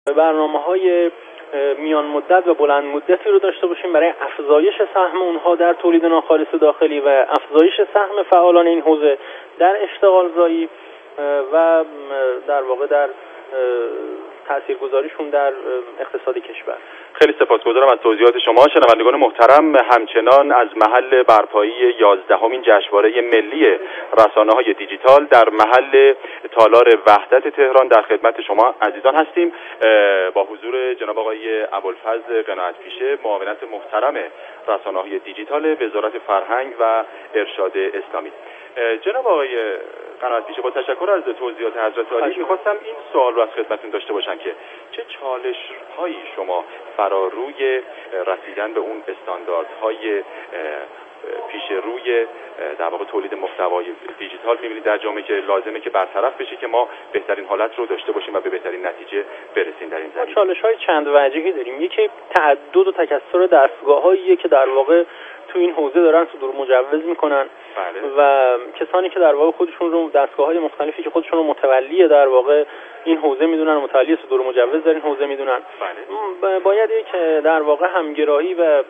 برنامه‌های میان مدت و بلند مدتی رو داشته باشیم برای افزایش سهم اونها در تولید ناخالص داخلی و افزایش سهم فعالان این حوزه در اشتغالزایی و در واقع در تاثیرگذاریشون در اقتصاد کشور. خیلی سپاسگزارم از توضیحات شما. شنوندگان محترم، همچنان از محل برپایی 11مین جشنواره ملی رسانه‌های دیجیتال در محل تالار وحدت تهران در خدمت شما عزیزان هستیم با حضور جناب آقای ابوالفضل قناعت‌پیشه، معاونت محترم رسانه‌های دیجیتال وزارت فرهنگ و ارشاد اسلامی. جناب آقای قناعت‌پیشه، با تشکر از توضیحات حضرت عالی می‌خواستم این سوال رو از خدمتتون داشته باشم که چه چالش‌هایی شما فراروی رسیدن به اون استانداردهای پیش روی در واقع تولید محتوای دیجیتال می‌بینید در جامعه که لازمه که برطرف بشه که ما بهترین حالت رو داشته باشیم و به بهترین نتیجه برسیم در این زمینه؟ چالش‌های چند وجهی داریم. یکی تعدد و تکثر دستگاه‌هایی که در واقع تو این حوزه دارن صدور مجوز میکنن. بله. و کسانی که در واقع خودشون رو دستگاه‌های مختلفی که خودشون رو متولی در واقع این حوزه میدونن، متولی صدور مجوز در این حوزه میدونن. بله. باید یک در واقع همگرایی و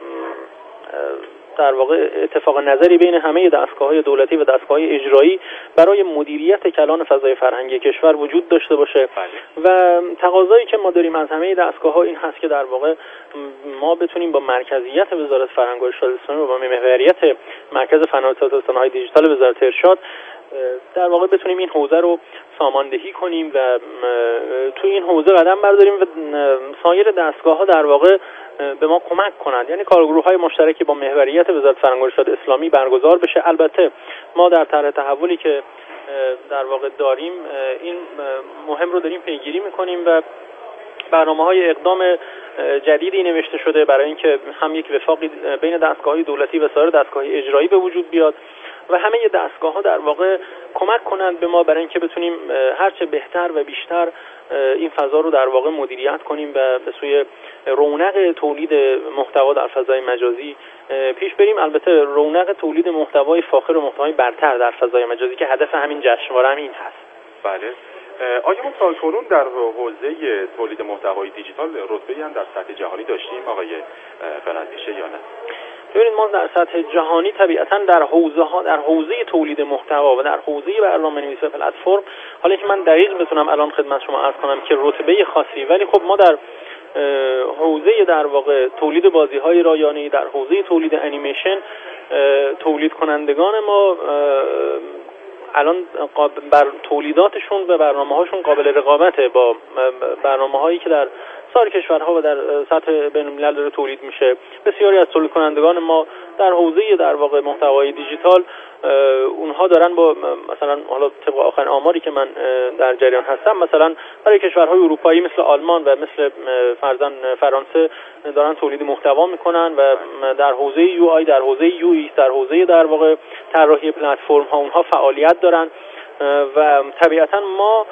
در واقع اتفاق نظری بین همه دستگاه‌های دولتی و دستگاه‌های اجرایی برای مدیریت کلان فضای فرهنگی کشور وجود داشته باشه. بله. و تقاضایی که ما داریم از همه دستگاه‌ها این هست که در واقع ما بتونیم با مرکزیت وزارت فرهنگ و ارشاد اسلامی و با محوریت مرکز فناوری و صنایع دیجیتال وزارت ارشاد در واقع بتونیم این حوزه رو ساماندهی کنیم و تو این حوزه قدم برداریم و سایر دستگاه‌ها در واقع به ما کمک کنند. یعنی کارگروه‌های مشترکی با محوریت وزارت فرهنگ و ارشاد اسلامی برگزار بشه. البته ما در طرح تحولی که در واقع داریم این مهم رو داریم پیگیری می‌کنیم و برنامه‌های اقدام جدیدی نوشته شده برای اینکه هم یک وفاقی بین دستگاه‌های دولتی و سایر دستگاه‌های اجرایی به وجود بیاد و همه دستگاه‌ها در واقع کمک کنند به ما برای اینکه بتونیم هرچه بهتر و بیشتر این فضا رو در واقع مدیریت کنیم و به سوی رونق تولید محتوا در فضای مجازی پیش بریم. البته رونق تولید محتوای فاخر و محتوای برتر در فضای مجازی که هدف همین جشنواره هم این هست. بله. آیا ما تاکنون در حوزه تولید محتوای دیجیتال رتبه‌ای هم در سطح جهانی داشتیم آقای قناعت‌پیشه یا نه؟ ببینید ما در سطح جهانی طبیعتاً در حوزه تولید محتوا و در حوزه برنامه‌نویسی و پلتفرم، حالا که من دقیق بتونم الان خدمت شما عرض کنم که رتبه خاصی، ولی خب ما در حوزه در واقع تولید بازی‌های رایانه‌ای، در حوزه تولید انیمیشن، تولید کنندگان ما الان بر تولیداتشون و برنامه‌هاشون قابل رقابته با برنامه‌هایی که در سایر کشورها و در سطح بین‌الملل داره تولید میشه. بسیاری از تولید کنندگان ما در حوزه در واقع محتوای دیجیتال اونها دارن با مثلا حالا طبق آخرین آماری که من در جریان هستم مثلا برای کشورهای اروپایی مثل آلمان و مثل فرانسه دارن تولید محتوا میکنن و در حوزه یو آی، در حوزه یو ایکس، در حوزه در واقع طراحی پلتفرم ها اونها فعالیت دارن و طبیعتا ما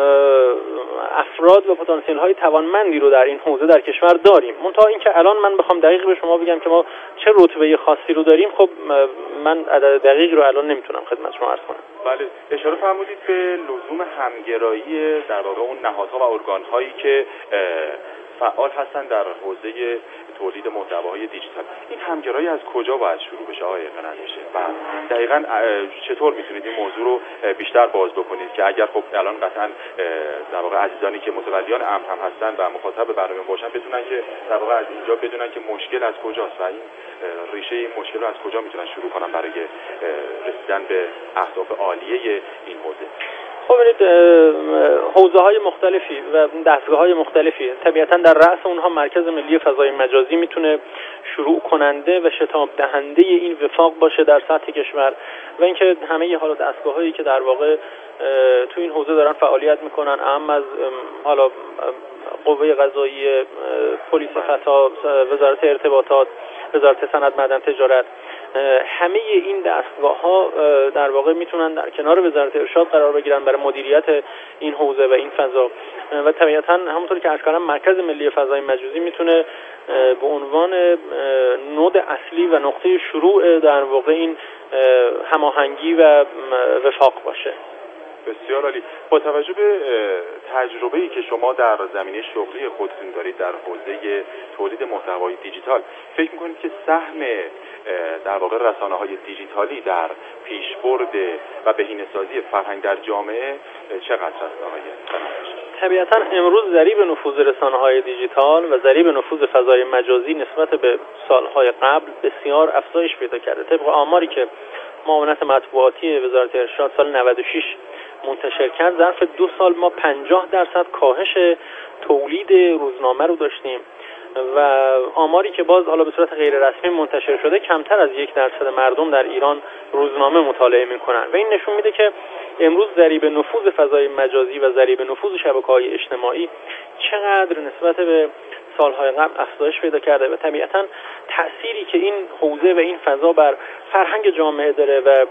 افراد و پتانسیل های توانمندی رو در این حوزه در کشور داریم. منتها اینکه الان من بخوام دقیق به شما بگم که ما چه رتبه خاصی رو داریم، خب من عدد دقیق رو الان نمیتونم خدمت شما عرض کنم. بله، اشاره فرمودید به لزوم همگرایی در واقع اون نهادها و ارگان هایی که فعال هستن در حوزه تولید محتواهای دیجیتال. این همگرایی از کجا باید شروع بشه آقای قناعت‌پیشه و دقیقاً چطور میتونید این موضوع رو بیشتر باز بکنید که اگر خب الان قطعاً در واقع عزیزانی که متولیان امر هم هستن و مخاطب برنامه باشن بتونن که در واقع از اینجا بدونن که مشکل از کجاست و این ریشه این مشکل رو از کجا میتونن شروع کنن برای رسیدن به اهداف عالیه این حوزه. خب ببینید حوزه‌های مختلفی و دستگاه‌های مختلفی طبیعتاً در رأس اونها مرکز ملی فضای مجازی میتونه شروع کننده و شتاب دهنده این وفاق باشه در سطح کشور و اینکه همه حالا دستگاه‌هایی که در واقع تو این حوزه دارن فعالیت میکنن، اهم از حالا قوه قضاییه، پلیس خطا، وزارت ارتباطات، وزارت صنعت معدن تجارت، همه این دستگاه‌ها در واقع میتونن در کنار وزارت ارشاد قرار بگیرن برای مدیریت این حوزه و این فضا و طبیعتاً همونطور که عرض کردم مرکز ملی فضای مجازی میتونه به عنوان نود اصلی و نقطه شروع در واقع این هماهنگی و وفاق باشه. بسیار عالی. با توجه به تجربه‌ای که شما در زمینه شغلی خودتون دارید در حوزه تولید محتوای دیجیتال، فکر می‌کنید که سهم در واقع رسانه‌های دیجیتالی در پیشبرد و بهینه‌سازی فرهنگ در جامعه چقدر است آقای بنفش؟ طبیعتا امروز ضریب نفوذ رسانه‌های دیجیتال و ضریب نفوذ فضای مجازی نسبت به سالهای قبل بسیار افزایش پیدا کرده. طبق آماری که معاونت مطبوعاتی وزارت ارشاد سال 96 منتشر کرد، ظرف 2 سال ما 50% کاهش تولید روزنامه رو داشتیم و آماری که باز حالا به صورت غیر رسمی منتشر شده، کمتر از 1% مردم در ایران روزنامه مطالعه میکنن و این نشون میده که امروز ضریب نفوذ فضای مجازی و ضریب نفوذ شبکه‌های اجتماعی چقدر نسبت به سالهای قبل افزایش پیدا کرده و طبیعتا تأثیری که این حوزه و این فضا بر فرهنگ جامعه داره و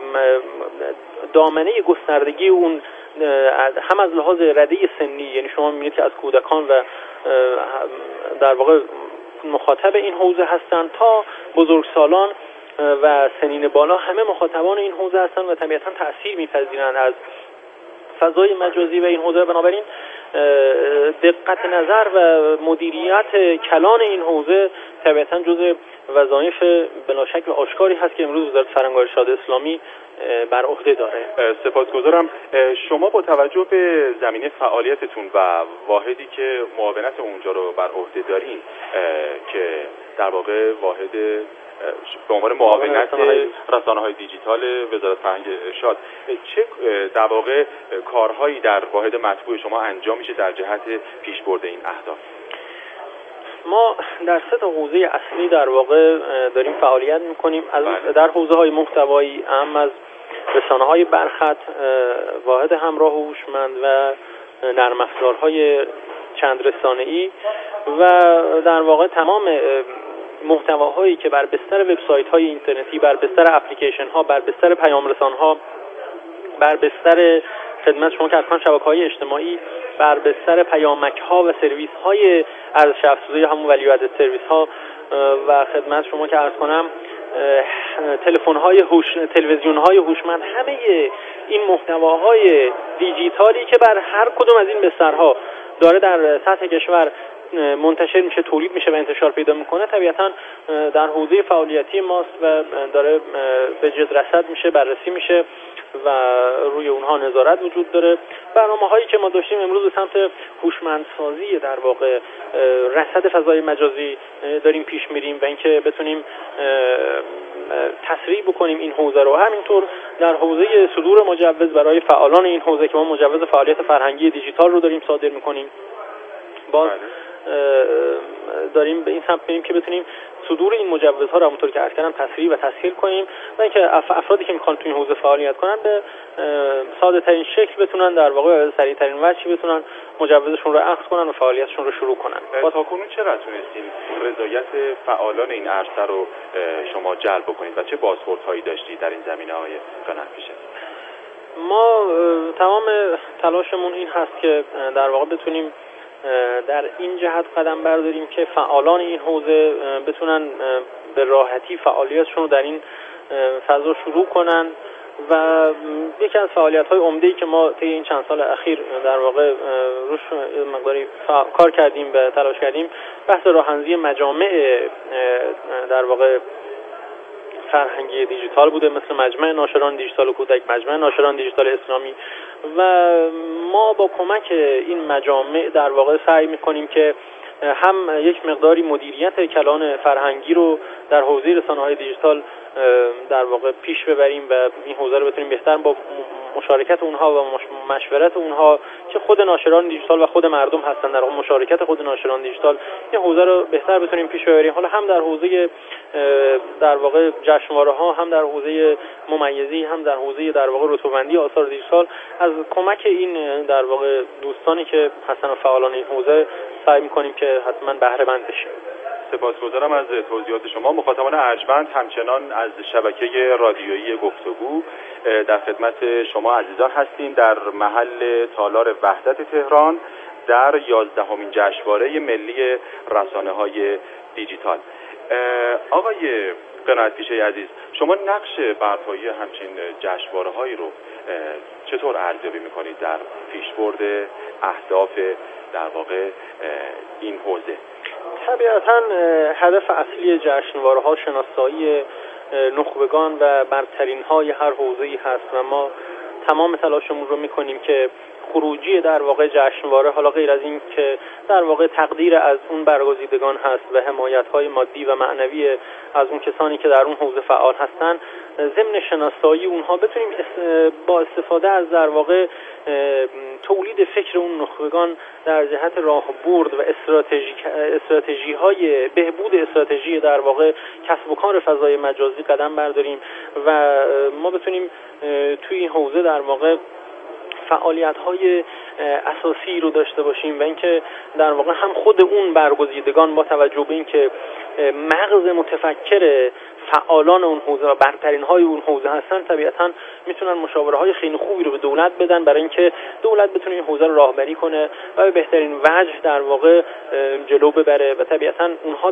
دامنه گستردگی اون هم از لحاظ رده سنی، یعنی شما می‌بینید که از کودکان و در واقع مخاطب این حوزه هستند تا بزرگسالان و سنین بالا، همه مخاطبان این حوزه هستند و طبیعتا تأثیر می‌پذیرند از فضای مجازی و این حوزه. بنابراین دقت نظر و مدیریت کلان این حوزه طبیعتا جزء وظایف بلا شک و آشکاری هست که امروز وزارت فرهنگ و ارشاد اسلامی بر عهده داره. سپاسگزارم. شما با توجه به زمینه فعالیتتون و واحدی که معاونت اونجا رو بر عهده دارین که در واقع واحد به عنوان معاونت رسانه‌های دیجیتال وزارت فرهنگ ارشاد، چه در واقع کارهایی در واحد مطبوع شما انجام میشه در جهت پیشبرد این اهداف؟ ما در 3 حوزه اصلی در واقع داریم فعالیت میکنیم. در حوزه‌های محتوایی اهم از رسانه‌های برخط، واحد همراه و هوشمند و نرم افزارهای چند رسانه‌ای و در واقع تمام محتواهایی که بر بستر وبسایت‌های اینترنتی، بر بستر اپلیکیشن‌ها، بر بستر پیام‌رسان‌ها، بر بستر خدمت شما که حتما شبکه‌های اجتماعی، بر بستر پیامک‌ها و سرویس‌های ارزش افزوده همون ولیو ادد سرویس‌ها و خدمت شما که عرض کنم تلویزیون‌های هوشمند، همه این محتواهای دیجیتالی که بر هر کدوم از این بسترها داره در سطح کشور منتشر میشه، تولید میشه و انتشار پیدا میکنه، طبیعتا در حوزه فعالیتی ماست و داره به جد رصد میشه، بررسی میشه و روی اونها نظارت وجود داره. برنامه‌هایی که ما داشتیم امروز به سمت هوشمندسازی در واقع رصد فضای مجازی داریم پیش میریم و اینکه بتونیم تسریع بکنیم این حوزه رو. همینطور در حوزه صدور مجوز برای فعالان این حوزه که ما مجوز فعالیت فرهنگی دیجیتال رو داریم صادر میکنیم، باز داریم به این سمت بریم که بتونیم صدور این مجوزها رو همونطور که عرض کردم تسریع و تسهیل کنیم و اینکه افرادی که میخوان توی این حوزه فعالیت کنن به ساده ترین شکل بتونن در واقع سریع ترین وجهی بتونن مجوزشون رو اخذ کنن و فعالیتشون رو شروع کنن. تا کنون چقدر تونستین رضایت فعالان این عرصه رو شما جلب بکنید و چه بازخوردهایی داشتید در این زمینه های قنفیشه؟ ما تمام تلاشمون این هست که در واقع بتونیم در این جهت قدم برداریم که فعالان این حوزه بتونن به راحتی فعالیتشون رو در این فضا شروع کنن و یکی از فعالیت‌های عمده‌ای که ما طی این چند سال اخیر در واقع روش مقداری کار کردیم و تلاش کردیم، بحث راه‌اندازی مجامع در واقع فرهنگی دیجیتال بوده، مثل مجمع ناشران دیجیتال کودک، مجمع ناشران دیجیتال اسلامی و ما با کمک این مجامع در واقع سعی می‌کنیم که هم یک مقداری مدیریت کلان فرهنگی رو در حوزه رسانه‌های دیجیتال در واقع پیش ببریم و این حوزه رو بتونیم بهتر با مشارکت اونها و مشورت اونها که خود ناشران دیجیتال و خود مردم هستن، در مشارکت خود ناشران دیجیتال این حوزه رو بهتر بتونیم پیش ببریم. حالا هم در حوزه در واقع جشنواره‌ها، هم در حوزه ممیزی، هم در حوزه در واقع رتبه‌بندی آثار دیجیتال، از کمک این در واقع دوستانی که هستن و فعالان این حوزه سعی می‌کنیم که حتما بهره مند بشیم. سپاسگزارم از توضیحات شما. مخاطبان ارجمند همچنان از شبکه رادیویی گفتگو در خدمت شما عزیزان هستیم در محل تالار وحدت تهران در 11مین جشنواره ملی رسانه‌های دیجیتال. آقای قناعت پیشه عزیز، شما نقش برپایی همچین جشنواره‌هایی رو چطور ارزیابی می‌کنید در پیشبرد اهداف در واقع این حوزه؟ طبیعتاً هدف اصلی جشنواره‌ها شناسایی نخبگان و برترین‌های هر حوزه‌ای هست و ما تمام تلاشمون رو می‌کنیم که خروجی در واقع جشنواره، حالا غیر از این که در واقع تقدیر از اون برگزیدگان هست و حمایت‌های مادی و معنوی از اون کسانی که در اون حوزه فعال هستن، ضمن شناسایی اونها بتونیم با استفاده از در واقع تولید فکر اون نخبگان در جهت راهبرد و استراتژی‌های بهبود استراتژی در واقع کسب و کار فضای مجازی قدم برداریم و ما بتونیم توی این حوزه در واقع فعالیت‌های اساسی رو داشته باشیم و اینکه در واقع هم خود اون برگزیدگان با توجه به اینکه مغز متفکر فعالان اون حوزه و برترین‌های اون حوزه هستن، طبیعتاً میتونن مشاوره‌های خیلی خوبی رو به دولت بدن برای اینکه دولت بتونه این حوزه رو راهبری کنه و به بهترین وجه در واقع جلو ببره و طبیعتاً اونها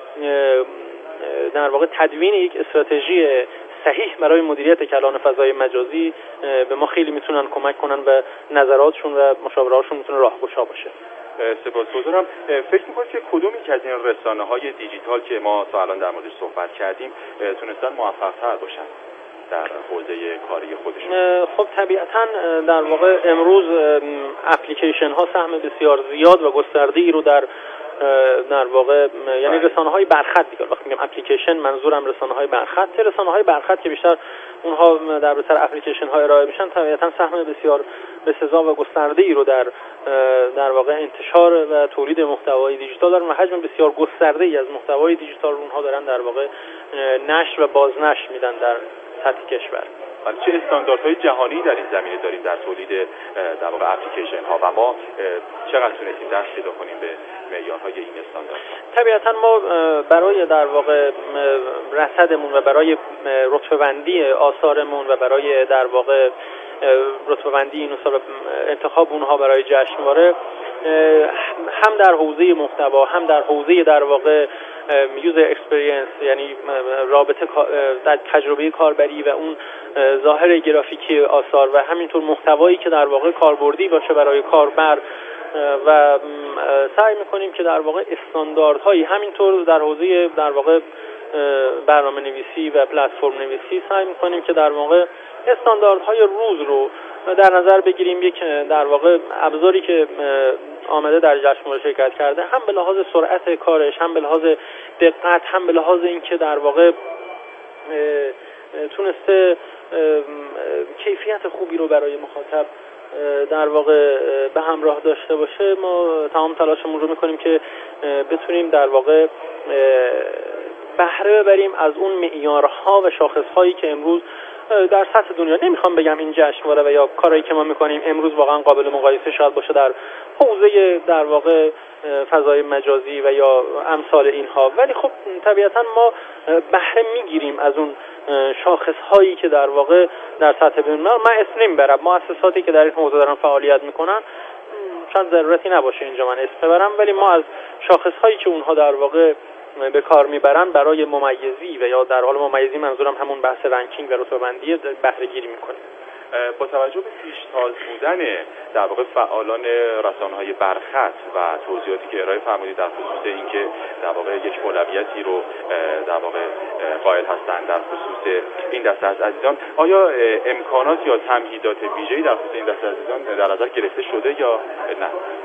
در واقع تدوین یک استراتژی صحیح برای مدیریت کلان فضای مجازی به ما خیلی میتونن کمک کنن و نظراتشون و مشاورهاشون میتونه راهگشا باشه. سپاسگزارم. فکر می‌کنید که کدومی که از این رسانه‌های دیجیتال که ما تا الان در موردش صحبت کردیم تونستن موفق‌تر باشن در حوزه کاری خودشون؟ خب طبیعتاً در واقع امروز اپلیکیشن ها سهم بسیار زیاد و گسترده‌ای رو در واقع یعنی رسانه‌های برخط دیگه، وقتی میگم اپلیکیشن منظورم رسانه‌های برخط که بیشتر اونها در بستر اپلیکیشن‌های ارائه میشن، طبیعتاً سهم بسیار بسزا و گسترده‌ای رو در واقع انتشار و تولید محتوای دیجیتال دارن و حجم بسیار گسترده‌ای از محتوای دیجیتال اونها دارن در واقع نشر و بازنشر میدن در سطح کشور. چه استانداردهای جهانی در این زمینه داریم در تولید در واقع اپلیکیشن ها و ما چقدر تونستیم دست پیدا کنیم به معیارهای این استاندارد؟ طبیعتاً ما برای در واقع رصدمون و برای رتبه‌بندی آثارمون و برای در واقع رتبه‌بندی این اثار انتخاب اونها برای جشنواره هم در حوزه محتوا هم در حوزه در واقع یوزر اکسپریانس، یعنی رابطه در تجربه کاربری و اون ظاهر گرافیکی آثار و همینطور محتوایی که در واقع کاربردی باشه برای کاربر و سعی می‌کنیم که در واقع استانداردهایی همینطور در حوزه در واقع برنامه نویسی و پلتفرم نویسی سعی می‌کنیم که در واقع استانداردهای روز رو در نظر بگیریم. یک در واقع ابزاری که آمده در جشنواره شرکت کرده، هم به لحاظ سرعت کارش، هم به لحاظ دقت، هم به لحاظ اینکه در واقع تونسته کیفیت خوبی رو برای مخاطب در واقع به همراه داشته باشه، ما تمام تلاشمون رو میکنیم که بتونیم در واقع بهره ببریم از اون معیارها و شاخصهایی که امروز در سطح دنیا، نمیخوام بگم این جشنواره و یا کارهایی که ما میکنیم امروز واقعا قابل مقایسه شاید باشه در حوزه در واقع فضای مجازی و یا امثال اینها، ولی خب طبیعتا ما بهره میگیریم از اون شاخصهایی که در واقع در سطح بین‌الملل. من اسم نمیبرم، مؤسساتی که در این حوزه دارن فعالیت میکنن شاید ضرورتی نباشه اینجا من اسم ببرم، ولی ما از شاخصهایی که اونها در واقع به کار میبرن برای ممیزی و یا در حال ممیزی منظورم همون بحث رنکینگ و رتبه‌بندی بهره گیری میکنیم. با توجه به پیشتاز بودن در واقع فعالان رسانه‌های برخط و توضیحاتی که ارائه فرمودید در خصوص اینکه در واقع یک اولویتی رو در واقع قائل هستند در خصوص این دسته از عزیزان، آیا امکانات یا تمهیدات ویژه‌ای در خصوص این دسته از عزیزان در نظر گرفته شده یا نه؟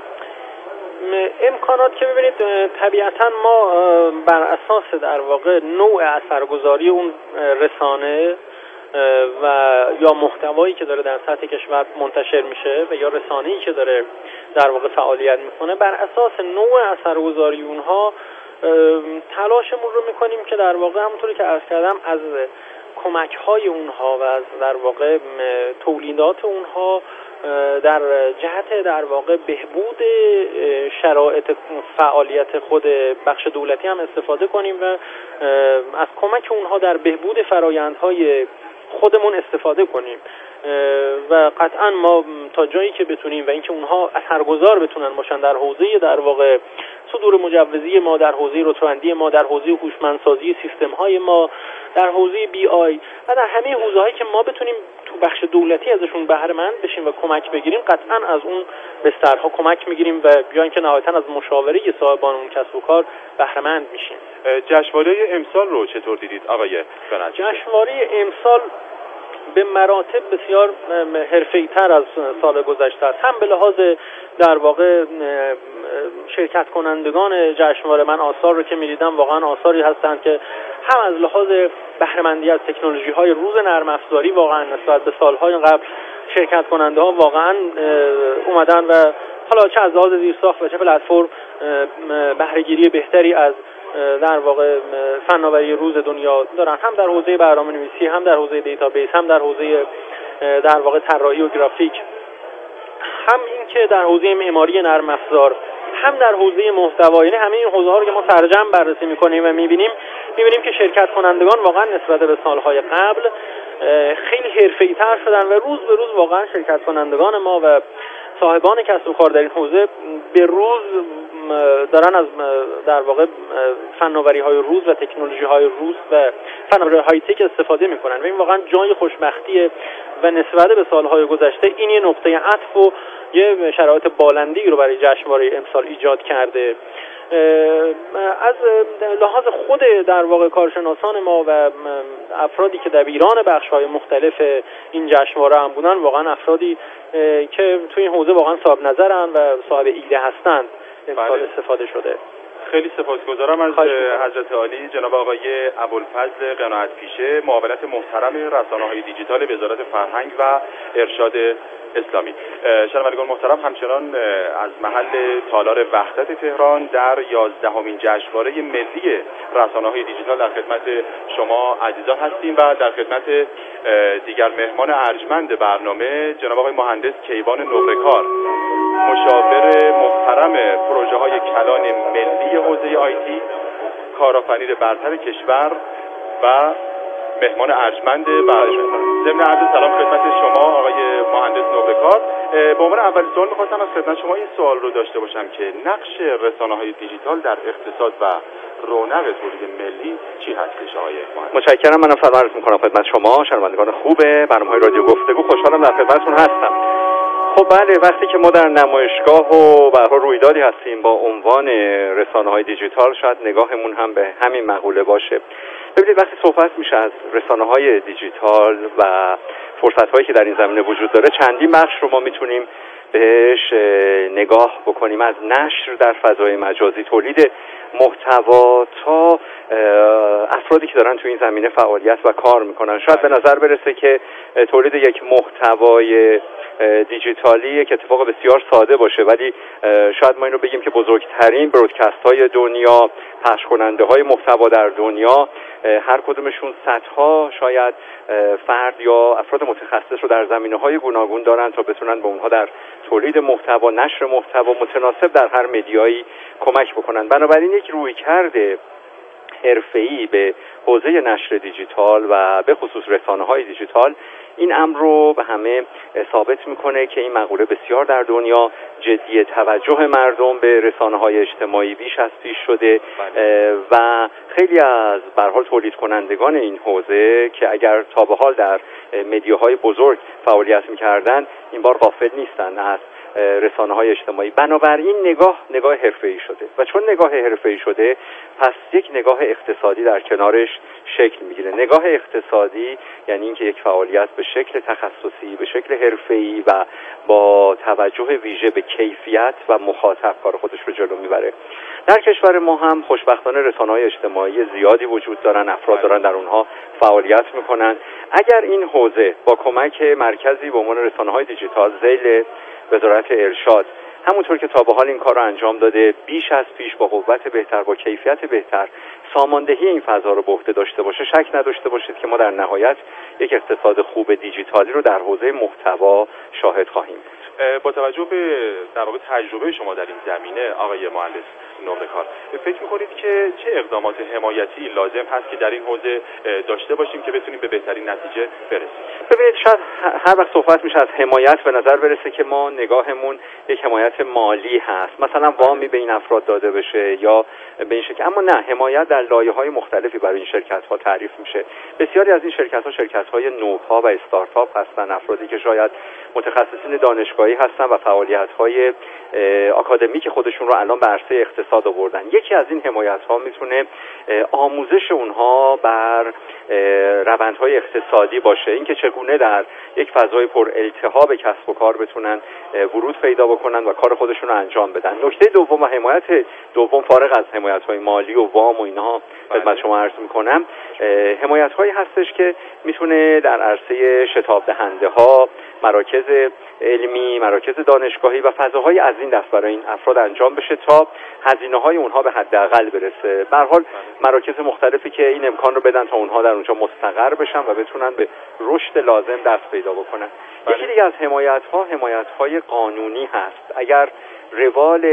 امکانات که ببینید طبیعتا ما بر اساس در واقع نوع اثرگذاری اون رسانه و یا محتوایی که داره در سطح کشور منتشر میشه و یا رسانه‌ای که داره در واقع فعالیت میکنه، بر اساس نوع اثرگذاری اونها تلاشمون رو میکنیم که در واقع همونطوری که عرض کردم از کمک‌های اونها و از در واقع تولیدات اونها در جهت در واقع بهبود شرایط فعالیت خود بخش دولتی هم استفاده کنیم و از کمک اونها در بهبود فرایندهای خودمون استفاده کنیم. و قطعا ما تا جایی که بتونیم و اینکه اونها اثرگذار بتونن باشن در حوزه در واقع صدور مجوزی ما، در حوزه رتبه‌بندی ما، در حوزه هوشمندسازی سیستم‌های ما، در حوزه بی آی و در همه حوزه‌هایی که ما بتونیم تو بخش دولتی ازشون بهره مند بشیم و کمک بگیریم، قطعا از اون بسترها کمک میگیریم و یا اینکه نهایتاً از مشاوره صاحبان اون کسب و کار بهره مند میشیم. جشنواره امسال رو چطور دیدید آقای فناجی؟ جشنواره امسال به مراتب بسیار حرفه‌ای‌تر از سال گذشته است. هم به لحاظ در واقع شرکت کنندگان جشنواره، من آثار رو که می‌دیدم واقعا آثاری هستند که هم از لحاظ بهره‌مندی از تکنولوژی‌های روز نرم افزاری واقعا نسبت به سال‌های قبل شرکت کننده‌ها واقعا اومدن و حالا چه از لحاظ زیرساخت و چه پلتفرم بهره‌گیری بهتری از در واقع فناوری روز دنیا دارن، هم در حوزه برنامه‌نویسی، هم در حوزه دیتابیس، هم در حوزه در واقع طراحی و گرافیک، هم این که در حوزه معماری نرم افزار، هم در حوزه محتوا. یعنی همه این حوزه‌ها رو که ما سرجم بررسی می‌کنیم و می‌بینیم که شرکت کنندگان واقعا نسبت به سال‌های قبل خیلی حرفه‌ای‌تر شدن و روز به روز واقعا شرکت کنندگان ما و صاحبان کسب و کار در این حوزه به روز دارن از در واقع فناوری‌های روز و تکنولوژی‌های روز و فناوری های تک استفاده می‌کنن و این واقعا جای خوشبختیه و نسبت به سال‌های گذشته این یه نقطه عطف و یه شرایط بالندی رو برای جشنواره امسال ایجاد کرده. از لحاظ خود در واقع کارشناسان ما و افرادی که دبیران بخش‌های مختلف این جشنواره هم بودن، واقعا افرادی که توی این حوزه واقعا صاحب نظرن و صاحب ایده هستند امسال استفاده شده. خیلی سپاسگزارم از حضرت عالی جناب آقای ابوالفضل قناعت پیشه، معاونت محترم رسانه‌های دیجیتال وزارت فرهنگ و ارشاد اسلامی. شنوندگان محترم، همچنان از محل تالار وحدت تهران در 11مین جشنواره ملی رسانه‌های دیجیتال در خدمت شما عزیزان هستیم و در خدمت دیگر مهمان ارجمند برنامه جناب آقای مهندس کیوان نقره‌کار، مشاور محترم پروژه‌های کلان ملی حوزه آیتی، کارآفرین برتر کشور و مهمان ارجمند برنامه. ضمن عرض سلام خدمت شما آقای مهندس نقره‌کار، به عنوان اول سوال می‌خواستم از خدمت شما این سوال رو داشته باشم که نقش رسانه‌های دیجیتال در اقتصاد و رونق تولید ملی چی هستش آقای مهندس؟ متشکرم. منم سلام عرض می‌کنم خدمت شما شنوندگان خوب برنامه‌های رادیو گفتگو. خوشحالم در خدمتتون هستم. خب بله، وقتی که ما در نمایشگاه و به هر حال رویدادی هستیم با عنوان رسانه‌های دیجیتال، شاید نگاهمون هم به همین مقوله باشه. ببینید، وقتی صحبت میشه از رسانه‌های دیجیتال و فرصت‌هایی که در این زمینه وجود داره، چندین بخش رو ما میتونیم بهش نگاه بکنیم، از نشر در فضای مجازی، تولید محتوا تا افرادی که دارن تو این زمینه فعالیت و کار میکنن. شاید به نظر برسه که تولید یک محتوای دیجیتالی یک اتفاق بسیار ساده باشه، ولی شاید ما اینو بگیم که بزرگترین برودکست های دنیا، پخش کننده های محتوا در دنیا، هر کدومشون صدها شاید فرد یا افراد متخصص رو در زمینه‌های گوناگون دارن تا بتونن به اونها در تولید محتوا، نشر محتوا متناسب در هر مدیایی کمک بکنن. بنابراین یک رویکرد حرفه‌ای به حوزه نشر دیجیتال و به خصوص رسانه‌های دیجیتال این امر رو به همه ثابت میکنه که این مقوله بسیار در دنیا جدی توجه مردم به رسانه‌های اجتماعی بیش از پیش شده و خیلی از به هر حال تولید کنندگان این حوزه که اگر تا به حال در مدیاهای بزرگ فعالیت میکردن، این بار غافل نیستن از رسانه‌های اجتماعی. بنابراین نگاه حرفه‌ای شده و چون نگاه حرفه‌ای شده، پس یک نگاه اقتصادی در کنارش شکل میگیره. نگاه اقتصادی یعنی اینکه یک فعالیت به شکل تخصصی، به شکل حرفه‌ای و با توجه ویژه به کیفیت و مخاطب کار خودش رو جلو میبره. در کشور ما هم خوشبختانه رسانه‌های اجتماعی زیادی وجود دارن، افراد دارن در اونها فعالیت میکنن. اگر این حوزه با کمک مرکزی به عنوان رسانه‌های دیجیتال ذیل وزارت ارشاد همونطور که تا به حال این کار رو انجام داده، بیش از پیش با قوت بهتر، با کیفیت بهتر ساماندهی این فضا رو به عهده داشته باشه، شک نداشته باشید که ما در نهایت یک اقتصاد خوب دیجیتالی رو در حوزه محتوا شاهد خواهیم بود. با توجه به در واقع تجربه شما در این زمینه آقای مهندس نقره‌کار. فکر می‌کنید که چه اقدامات حمایتی لازم هست که در این حوزه داشته باشیم که بتونیم به بهترین نتیجه برسیم؟ ببینید شاید هر وقت صحبت میشه از حمایت به نظر برسه که ما نگاهمون یک حمایت مالی هست، مثلا وامی به این افراد داده بشه یا به این شکل، اما نه، حمایت در لایه‌های مختلفی برای این شرکت‌ها تعریف میشه. بسیاری از این شرکت‌ها شرکت‌های نوپا و استارتاپ هستن، افرادی که شاید متخصصین دانشگاهی هستن و فعالیت‌های آکادمیک خودشون رو الان به عرصه اقتصاد آوردن. یکی از این حمایت‌ها میتونه آموزش اونها بر روندهای اقتصادی باشه، اینکه چگونه در یک فضای پر التهاب کسب و کار بتونن ورود پیدا بکنن و کار خودشون رو انجام بدن. نکته دوم و حمایت دوم، فارغ از حمایت‌های مالی و وام و اینها خدمت شما عرض می‌کنم، حمایت‌هایی هستش که میتونه در عرصه شتاب دهنده‌ها، مراکز علمی، مراکز دانشگاهی و فضاهای از این دست برای این افراد انجام بشه تا هزینه‌های اونها به حداقل برسه. به هر حال مراکز مختلفی که این امکان رو بدن تا اونها در اونجا مستقر بشن و بتونن به رشد لازم دست پیدا بکنن. یکی دیگه از حمایت‌های قانونی هست. اگر روال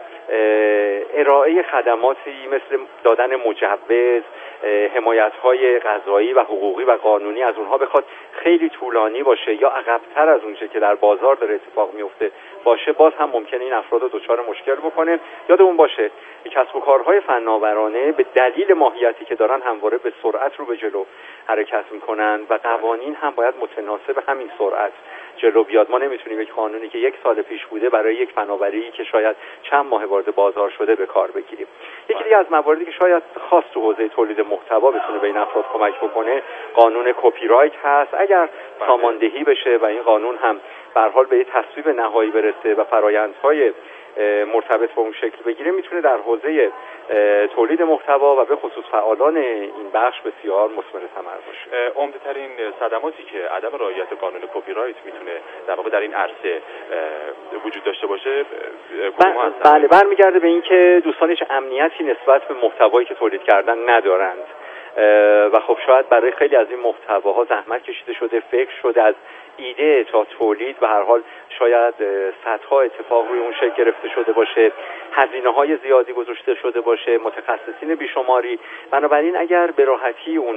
ارائه خدماتی مثل دادن مجوز، حمایت‌های قضایی و حقوقی و قانونی از اونها بخواد خیلی طولانی باشه یا عقب‌تر از اونچه که در بازار داره اتفاق میفته باشه، باز هم ممکنه این افراد رو دچار مشکل بکنه. یادمون باشه کسب و کارهای فناورانه به دلیل ماهیتی که دارن همواره به سرعت رو به جلو حرکت میکنن و قوانین هم باید متناسب همین سرعت جلو بیاد. ما نمیتونیم یک قانونی که 1 سال پیش بوده برای یک فناوری که شاید چند ماه وارد بازار شده به کار بگیریم. یکی دیگه از مواردی که شاید خاص تو حوزه تولید محتوا بتونه به این افراد کمک بکنه، قانون کپی رایت هست. اگر ساماندهی بشه و این قانون هم به هر حال به یک تصویب نهایی برسه و فرآیندهای مرتبط با اون شکل بگیره، میتونه در حوزه تولید محتوا و به خصوص فعالان این بخش بسیار مثمر ثمر باشه. عمده‌ترین صدماتی که عدم رعایت قانون کپی رایت میتونه در واقع در این عرصه وجود داشته باشه بله، برمیگرده به اینکه دوستان هیچ امنیتی نسبت به محتوایی که تولید کردن ندارند و خب شاید برای خیلی از این محتواها زحمت کشیده شده، فکر شده، از ایده تا تولید به هر حال شاید صدها اتفاق روی اون شکل گرفته شده باشه، هزینه‌های زیادی گذاشته شده باشه، متخصصین بیشماری. بنابراین اگر به راحتی اون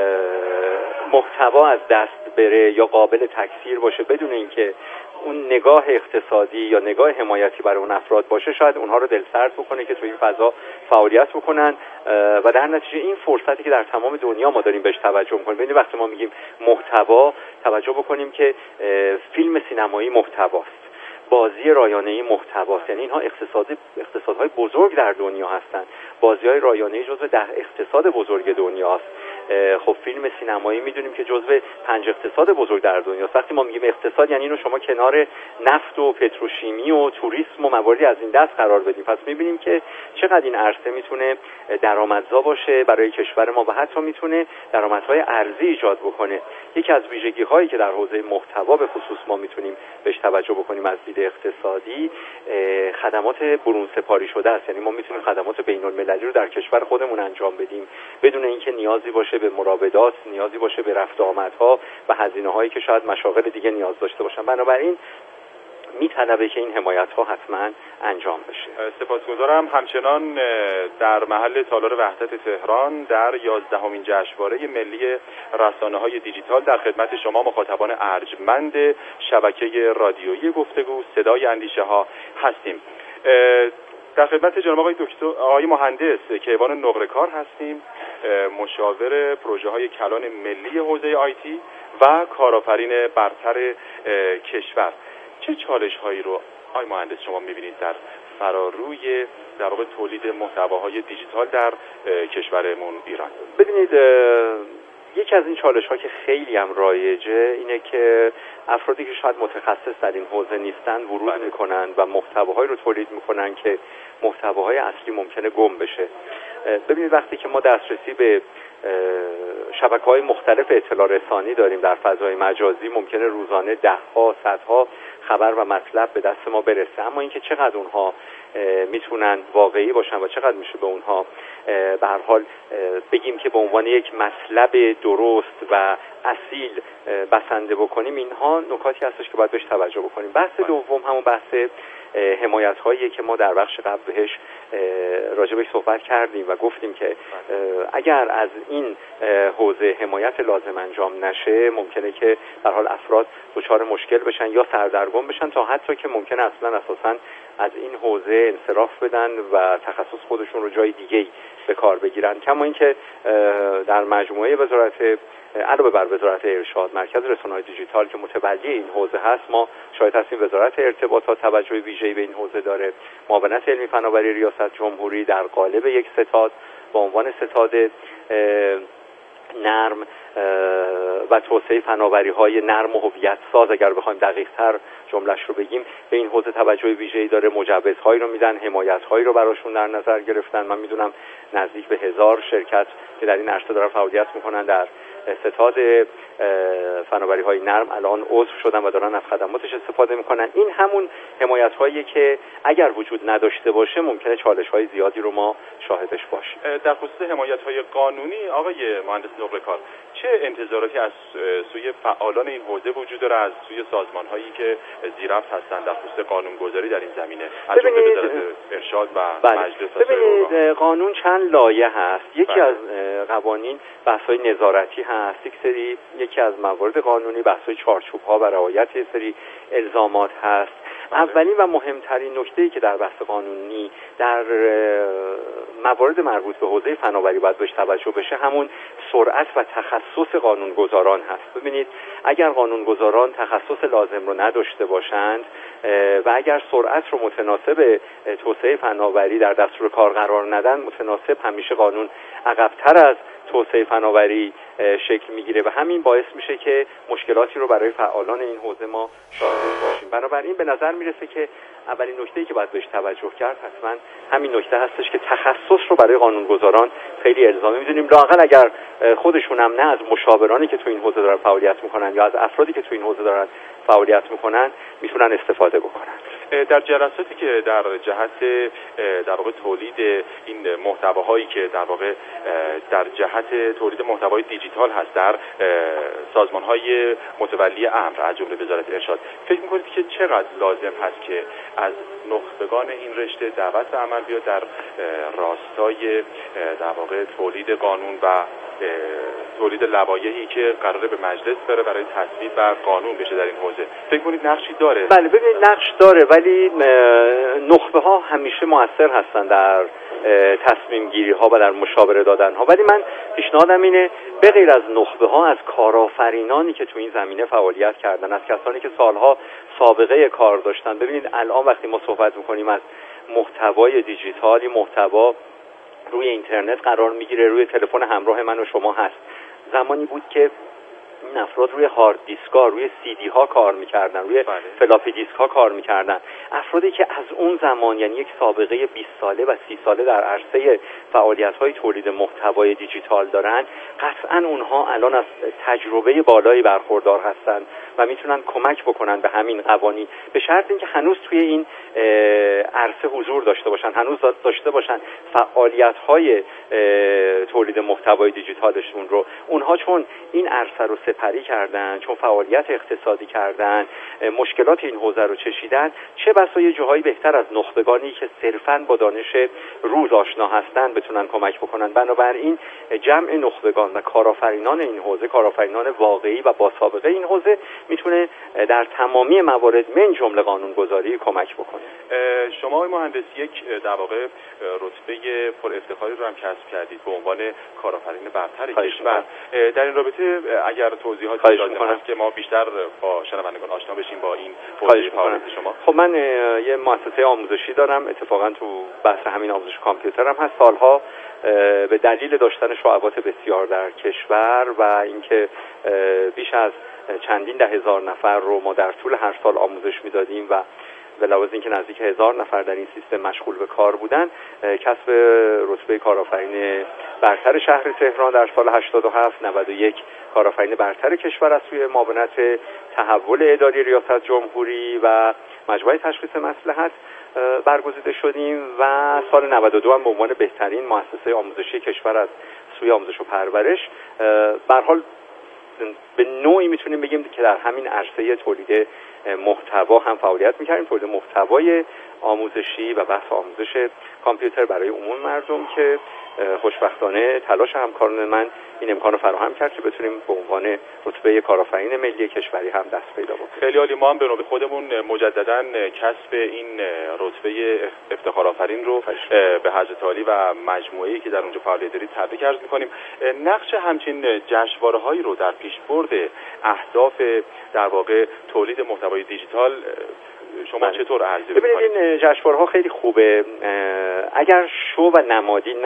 محتوا از دست بره یا قابل تکثیر باشه بدون اینکه اون نگاه اقتصادی یا نگاه حمایتی برای اون افراد باشه، شاید اونها رو دلسرد بکنه که توی این فضا فعالیت بکنن و در نتیجه این فرصتی که در تمام دنیا ما داریم بهش توجه می‌کنیم. ببینید وقتی ما میگیم محتوا، توجه بکنیم که فیلم سینمایی محتواست، بازی رایانه‌ای محتواست، یعنی اینها اقتصادهای بزرگ در دنیا هستند. بازی‌های رایانه‌ای جزو 10 اقتصاد بزرگ دنیاست. خب فیلم سینمایی میدونیم که جزو 5 اقتصاد بزرگ در دنیاست. وقتی ما میگیم اقتصاد یعنی اینو شما کنار نفت و پتروشیمی و توریسم و مواردی از این دست قرار بدیم. پس میبینیم که چقدر این عرصه میتونه درآمدزا باشه برای کشور ما و حتی میتونه درآمدهای ارزی ایجاد بکنه. یکی از ویژگی‌هایی که در حوزه محتوا به خصوص ما میتونیم بهش توجه بکنیم از دید اقتصادی، خدمات برون سپاری شده است. یعنی ما میتونیم خدمات بین‌المللی رو در کشور خودمون انجام بدیم بدون اینکه نیازی باشه به مراودات، نیازی باشه به رفت و آمدها و هزینه‌هایی که شاید مشاغل دیگه نیاز داشته باشن. بنابراین میطلبه که این حمایت‌ها حتما انجام بشه. سپاسگزارم. همچنان در محل تالار وحدت تهران در 11مین جشنواره ملی رسانه‌های دیجیتال در خدمت شما مخاطبان ارجمند شبکه رادیویی گفتگو صدای اندیشه‌ها هستیم. در خدمت جناب آقای مهندس کیوان نقره‌کار هستیم، مشاور پروژه‌های کلان ملی حوزه آیتی و کارآفرین برتر کشور. چه چالش‌هایی رو آقای مهندس شما می‌بینید در فراروی در واقع تولید محتواهای دیجیتال در کشورمون ایران؟ ببینید، یکی از این چالش‌ها که خیلی هم رایجه اینه که افرادی که شاید متخصص در این حوزه نیستن ورود میکنن و محتواهایی رو تولید میکنن که محتواهای اصلی ممکنه گم بشه. ببینید وقتی که ما دسترسی به شبکه‌های مختلف اطلاع رسانی داریم در فضای مجازی، ممکنه روزانه 10 ها 100 ها خبر و مطلب به دست ما برسه، اما اینکه چقدر اونها میتونن واقعی باشن و چقدر میشه به اونها به هر حال بگیم که به عنوان یک مطلب درست و اصیل بسنده بکنیم. اینها نکاتی هستش که باید بهش توجه بکنیم. بحث دوم همون بحث حمایت هایی که ما در بخش قبل بهش راجبش صحبت کردیم و گفتیم که اگر از این حوزه حمایت لازم انجام نشه ممکنه که در حال افراد دچار مشکل بشن یا سردرگم بشن تا حتی که ممکنه اصلا اساساً از این حوزه انصراف بدن و تخصص خودشون رو جای دیگه‌ای به کار بگیرن. کما اینکه در مجموعه وزارت علاوه بر وزارت ارشاد، مرکز رسانه‌های دیجیتال که متولی این حوزه هست، ما شاهد هستیم وزارت ارتباطات توجه ویژه‌ای به این حوزه داره. معاونت علمی فناوری ریاست جمهوری در قالب یک ستاد با عنوان ستاد نرم و توسعه فناوری‌های نرم و هویت ساز، اگر بخوایم دقیق‌تر جمله‌اش رو بگیم، به این حوزه توجه ویژه‌ای داره. مجوزهایی رو میدن، حمایت‌هایی رو براشون در نظر گرفتن. من میدونم نزدیک به 1000 شرکت که در این عرصه دارن فعالیت میکنن در ستاد فناوری‌های نرم الان عضو شدن و دارن از خدماتش استفاده میکنن. این همون حمایت‌هایی که اگر وجود نداشته باشه ممکنه چالش‌های زیادی رو ما شاهدش باشیم. در خصوص حمایت‌های قانونی آقای مهندس نقلکار، چه انتظاراتی از سوی فعالان این حوزه وجود داره، از سوی سازمان‌هایی که زیرفت هستند در خصوص قانون‌گذاری در این زمینه، از جمله وزارت ارشاد و مجلس؟ ببینید قانون چند لایه هست. یکی از قوانین بحث‌های نظارتی هست، یکی از موارد قانونی بحث‌های چارچوب‌ها و رعایت یه سری الزامات هست. اولین و مهمترین نکته‌ای که در بحث قانونی در موارد مربوط به حوزه فناوری باید بهش توجه بشه همون سرعت و تخصص قانونگذاران هست. ببینید اگر قانونگذاران تخصص لازم رو نداشته باشند و اگر سرعت رو متناسب توسعه فناوری در دستور کار قرار ندن، متناسب همیشه قانون عقب‌تر از توسعه فناوری شکل میگیره و همین باعث میشه که مشکلاتی رو برای فعالان این حوزه ما شاهد باشیم. بنابراین به نظر میرسه که اولین نکته‌ای که باید بهش توجه کرد حتما همین نکته هستش که تخصص رو برای قانونگذاران خیلی الزامی میدونیم. لااقل اگر خودشون هم نه از مشاورانی که تو این حوزه دارن فعالیت میکنن یا از افرادی که تو این حوزه دارن فعالیت میکنن میتونن استفاده بکنن. در جلساتی که در جهت در واقع تولید این محتواهایی که در واقع در جهت تولید محتوای دیجیتال هست در سازمان‌های متولی امر از جمله وزارت ارشاد، فکر می‌کنید که چقدر لازم هست که از نخبگان این رشته دعوت به عمل بیاد در راستای در واقع تولید قانون و تولید لوایحی که قراره به مجلس بره برای تصویب و قانون بشه در این حوزه؟ فکر کنید نقشی داره؟ بله ببینید نقش داره، ولی نخبه ها همیشه مؤثر هستن در تصمیم گیری ها و در مشاوره دادن ها، ولی من پیشنهادم اینه به غیر از نخبه ها از کارآفرینانی که تو این زمینه فعالیت کردن، از کسانی که سالها سابقه کار داشتن. ببینید الان وقتی ما صحبت میکنیم از محتوای دیجیتالی، محتوا روی اینترنت قرار میگیره، روی تلفن همراه من و شما هست. زمانی بود که این افراد روی هارد دیسک ها، روی سی دی ها کار میکردن، روی فلاپی دیسک ها کار میکردن. افرادی که از اون زمان یعنی یک سابقه 20 ساله و 30 ساله در عرصه فعالیت های تولید محتوای دیجیتال دارن، قطعا اونها الان از تجربه بالایی برخوردار هستن و میتونن کمک بکنن به همین قوانین، به شرط اینکه هنوز توی این عرصه حضور داشته باشن، هنوز داشته باشن فعالیت های تولید محتوای دیجیتالشون رو. اونها چون این عرصه رو سپری کردن، چون فعالیت اقتصادی کردن، مشکلات این حوزه رو چشیدن، چه بسا یه جاهایی بهتر از نخبگانی که صرفاً با دانش روز آشنا هستن بتونن کمک بکنن. بنابراین جمع نخبگان و کارآفرینان این حوزه، کارآفرینان واقعی و با سابقه این حوزه، میتونه در تمامی موارد من جمله قانونگذاری کمک بکنه. شما آقای مهندس یک در واقع رتبه پر افتخاری رو هم کسب کردید به عنوان کارآفرین برتر کشور. در این رابطه اگر توضیحاتی لازم هست که ما بیشتر با شنوندگان آشنا بشیم با این حوزه فعالیت شما. خب من یه مؤسسه آموزشی دارم، اتفاقا تو بحث همین آموزش کامپیوتر هم هست. سالها به دلیل داشتن شعبات بسیار در کشور و اینکه بیش از چندین ده هزار نفر رو ما در طول هر سال آموزش میدادیم و به لحاظ اینکه نزدیک 1000 نفر در این سیستم مشغول به کار بودن، کسب رتبه کارآفرین برتر شهر تهران در سال 87 91 کارآفرین برتر کشور از سوی معاونت تحول اداری ریاست جمهوری و مجموعه تشخیص مصلحت برگزیده شدیم و سال 92 هم به عنوان بهترین مؤسسه آموزشی کشور از سوی آموزش و پرورش به هر حال به نوعی میتونیم بگیم که در همین عرصه تولید محتوا هم فعالیت میکردیم، تولید محتوای آموزشی و بحث آموزش کامپیوتر برای عموم مردم که خوشبختانه تلاش همکاران من این امکان رو فراهم کرد که بتونیم به عنوان رتبه کارآفرین ملی کشوری هم دست پیدا بکنیم. خیلی عالی. ما هم به نوبه خودمون مجددا کسب این رتبه افتخارآفرین رو به حضرت عالی و مجموعه‌ای که در اونجا فعالیت دارید تبریک عرض می‌کنیم. نقش همچین جشنواره‌هایی رو در پیشبرد اهداف در واقع تولید محتوای دیجیتال شما چطور ارزیابی می‌کنید؟ ببینید این جشنواره‌ها خیلی خوبه. اگر شو و نمادین